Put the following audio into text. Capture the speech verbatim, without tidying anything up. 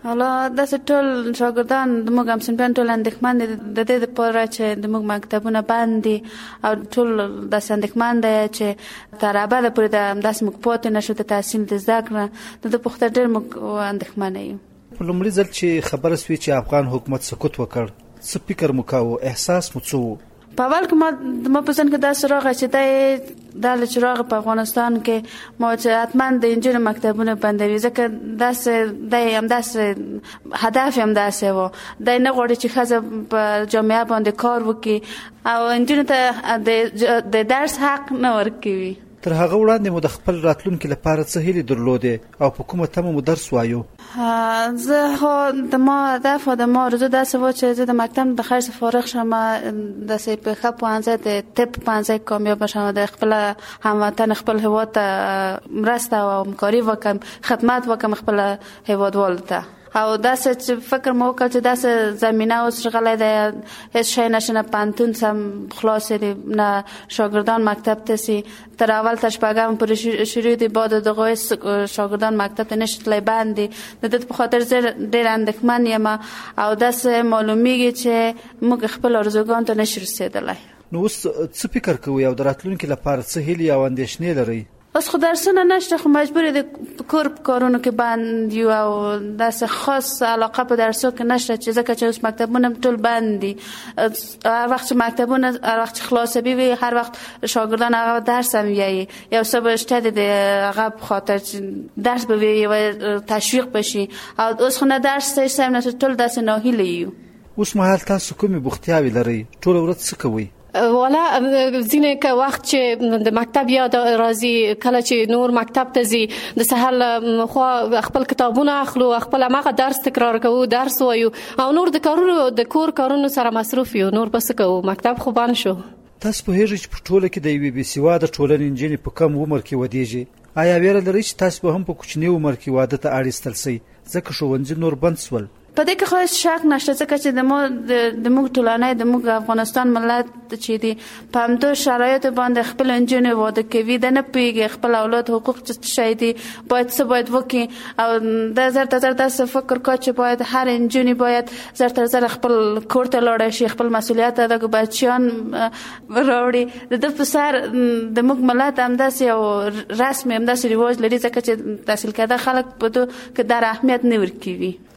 حالا داسې ټول شاګردان د موږ همصنفیان ټول اندېښمن دي د دې دپاره چې د موږ مکتبونه بند دي او ټول داسې اندېښمن دی چې تر ابده پورې د همداسې موږ پاتې نه شو د تحصیل د زده کړه د ده په خاطر ډېر موږ اندېښمنه یو. په لومړي ځل چې خبره سوې چې افغان حکومت سقوط وکړ، څه فکر مو کاوه؟ احساس مو څه و؟ په اول کې ما ما په ذهن کې داسې راغی چې دی دا چې راغی په افغانستان کې ما چې حتما د نجونو مکتبونه بندوي، ځکه داسې دی همداسې هدف یې همداسې و. دی نه غواړي چې ښځه په جامعه باندې کار وکړي او نجونو ته د درس حق نه ورکوي. تر هغه وړاندې مو د خپل راتلونکي لپاره څه هیلې درلودې او په کومه تمه مو درس وایو؟ زه خو د ما هدف او د ما آرزو داسې و چې زه د مکتب د خیر څخه فارغ شم، داسې په ښه پوهنځی د طب پوهنځی کامیاب شم، د خپله هموطن خپل هېواد ته مرسته او همکاري وکړم، خدمت وکړم خپل هېوادوالو ته. او داسې چې فکر مو وکړ چې داسې زمینه اوس شغلی دی، هېڅ شی نشته، نه پوهنتون سم خلاص دی، نه شاګردان مکتب ته سي، تر اول تر شپږم پورې شروع دي، بعد د هغوی شاګردان مکتب ته نشي تللی، بند دي. د دې په خاطر زه ډېر اندېښمن یم او داسې معلومیږي چې موږ خپل ارزوګانو ته نشو رسېدلی. نو اوس څه فکر کوئ او د راتلونکي لپاره څه هیلې او اندېښنې لرئ؟ اوس خو درسونه نشته، خو مجبور د کور په کارونو کې بند یو او داسې خاص علاقه په درسو کې نشته، چې ځکه چې اوس مکتبونه ټول بند دي. هر وخت چې مکتبونه هر وخت چې خلاصوي وي، هر وخت شاګردان هغه درس هم ویایي، یو څه به شته د هغه په خاطر چې درس به ویایي و تشویق بشي. او اوس خو نه درس شته هم نشته، ټول داسې ناهیله یو. اوس مهال تاسو کومې بوختیاوې لرئ؟ ټوله ورځ څه کوئ؟ والا ځینې که وخت چې د مکتب یاد راځي، کله چې نور مکتب ته ځي، د سهار خوا خپل کتابونه اخلو، خپل هماغه درس تکرار کوو، درس وایو او نور د کارونو د کور کارونو سره مصروف یو. نور بس کوو، مکتب خو بند شو. تاسو پوهېږئ چې په ټوله کې د یوې بې سواده ټولنې نجونې په کم عمر کې ودېږي. آیا ویره لرئ چې تاسو به هم په کوچني عمر کې واده ته اړ ایستل شئ ځکه ښوونځي نور بند شول؟ په دې کې خو شک نشته، ځکه چې د مو د موږ ټولنه د موږ افغانستان ملت چې دی په همدو شرایطو باندې خپل نجونې واده کوي، د نه پوهېږي خپل اولاد حقوق څه شی دي، باید څه باید وکړي. او دا زر تر زر داسې فکر کا چې باید هر نجونې باید زر تر زر خپل کور ته لاړه شي، خپل مسؤلیت ادا کړي، بچیان راوړي. د ده په سر د موږ ملت همداسې یو رسم همداسې رواج لري، ځکه چې تحصیل کرده خلک په دو کې در اهمیت نه ورکوي.